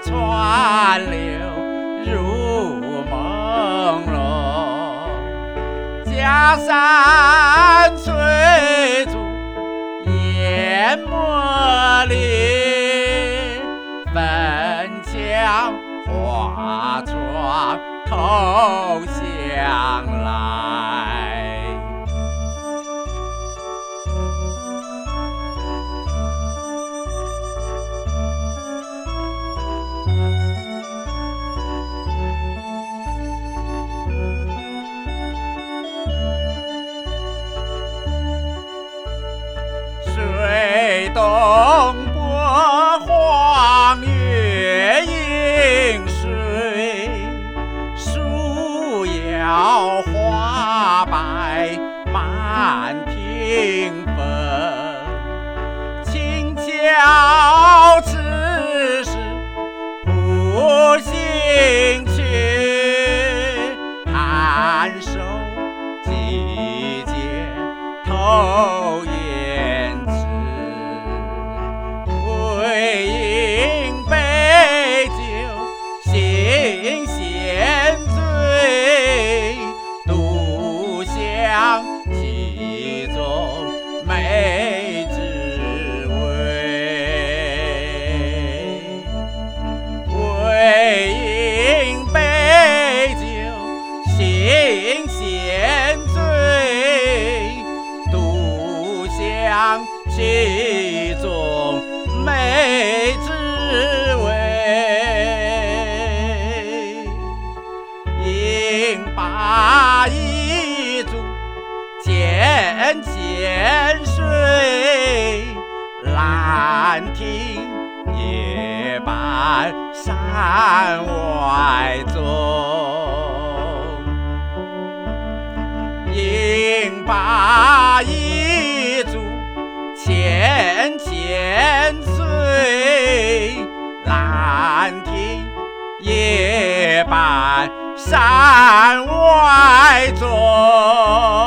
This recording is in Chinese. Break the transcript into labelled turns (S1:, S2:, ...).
S1: 川流入朦胧，江山翠竹淹没里，粉墙花窗口相来。水东波黄月映水，树摇花摆满庭风。轻巧此时不兴趣，安守季节头言之。为饮杯酒心闲醉，独享其中美滋味。为饮杯酒心闲醉，独享其中美滋味。饮罢一盅浅浅水，兰亭夜半山外踪。饮罢一盅浅浅水，兰亭夜半山外踪。